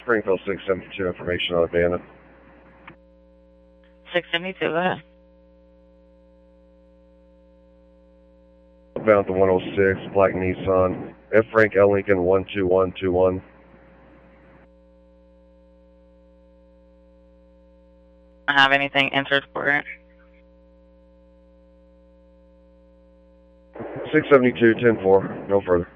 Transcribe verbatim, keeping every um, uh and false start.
Springfield six seventy-two, information on abandoned. six seventy-two, go ahead. Bound to one oh six, black Nissan, F. Frank L. Lincoln one two one two one. I have anything entered for it? six seventy-two, ten four, no further.